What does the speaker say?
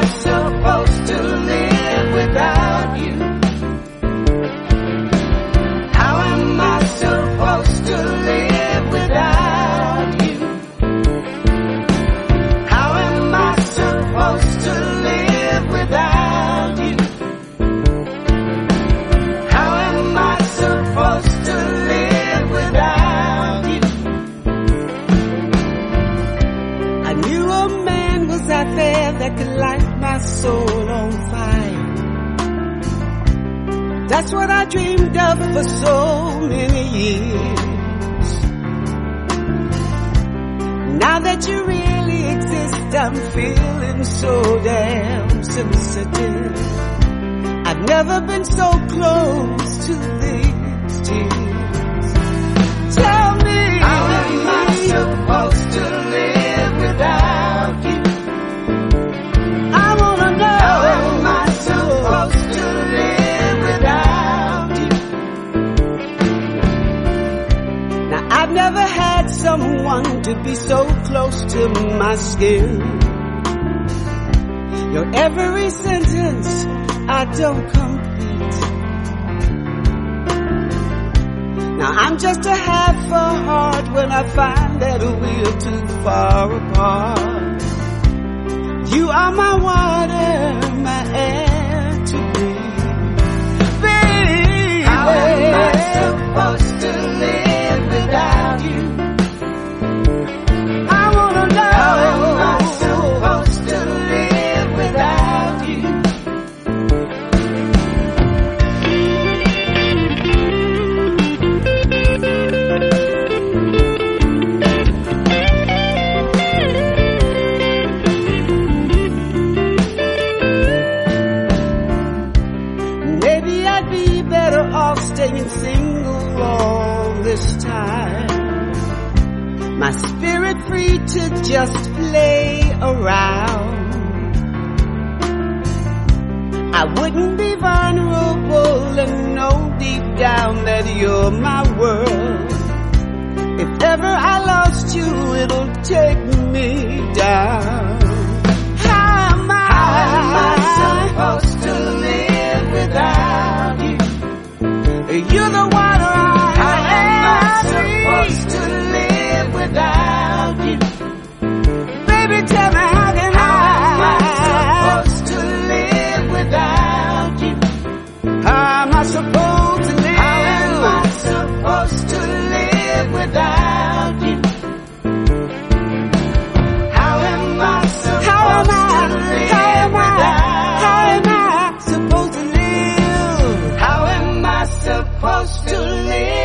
I supposed to live without you? How am I supposed to live without you? How am I supposed to live without you? How am I supposed to live without you? I knew a man was out there that could light my soul on fire. That's what I dreamed of for so many years. Now that you really exist, I'm feeling so damn sensitive. I've never been so close to these tears. Tell me, how am I supposed to live without you? I wanna know, how am I supposed to live without you? Now I've never had someone to be so close to my skin. Your every sentence I don't complete. Now I'm just a half a heart when I find that we're too far apart. You are my water, my air to breathe. Baby, how am I supposed to live without you? I wanna know, how am I supposed to live without you? Staying single all this time, my spirit free to just play around. I wouldn't be vulnerable and know deep down that you're my world. If ever I lost you, it'll take me down. How am I supposed to live without you? You're the water I am supposed to live without you. Baby, tell me, how am I supposed to live without you? How am I supposed to live? How am I supposed to live without you? How am I supposed to live without you? Supposed to live